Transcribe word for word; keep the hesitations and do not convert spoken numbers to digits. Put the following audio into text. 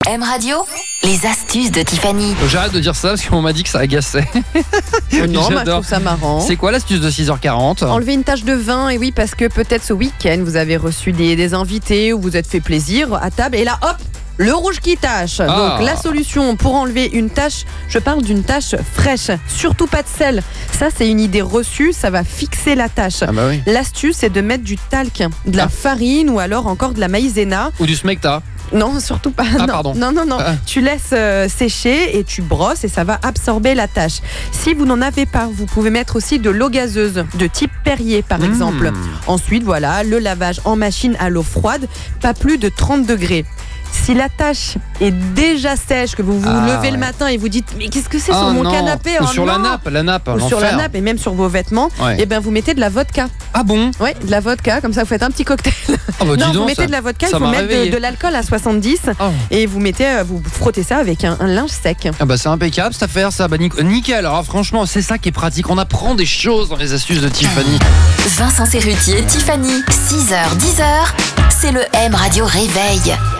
M Radio, les astuces de Tiffany. J'arrête de dire ça parce qu'on m'a dit que ça agaçait. Euh, non, moi, je J'adore. trouve ça marrant. C'est quoi l'astuce de six heures quarante? Enlever une tache de vin, et oui, parce que peut-être ce week-end, vous avez reçu des, des invités ou vous êtes fait plaisir à table, et là, hop, le rouge qui tache. Ah. Donc, la solution pour enlever une tache, je parle d'une tache fraîche, surtout pas de sel. Ça, c'est une idée reçue, ça va fixer la tache. Ah bah oui. L'astuce, c'est de mettre du talc, de la Ah. farine ou alors encore de la maïzena. Ou du smecta. Non, surtout pas. Ah, non. pardon. non, non, non. Ah. Tu laisses euh, sécher et tu brosses et ça va absorber la tache. Si vous n'en avez pas, vous pouvez mettre aussi de l'eau gazeuse, de type Perrier par Mmh. exemple. Ensuite, voilà, le lavage en machine à l'eau froide, pas plus de trente degrés. Si la tache est déjà sèche, que vous vous Ah, levez ouais. le matin et vous dites mais qu'est-ce que c'est Oh sur mon non. canapé Ou Oh sur la non. nappe, la nappe, Ou sur la l'enfer. nappe et même sur vos vêtements, Ouais. et ben vous mettez de la vodka. Ah bon? Ouais, de la vodka, comme ça vous faites un petit cocktail. Ah bah dis non, vous donc, mettez ça- de la vodka, ça il faut m'a mettre de, réveillé. de l'alcool à soixante-dix Oh. et vous mettez, euh, vous frottez ça avec un, un linge sec. Ah bah c'est impeccable cette affaire ça, bah nic- nickel. Alors franchement c'est ça qui est pratique, on apprend des choses dans les astuces de Tiffany. Vincent Serrutier, Tiffany, six heures dix heures, c'est le M Radio Réveil.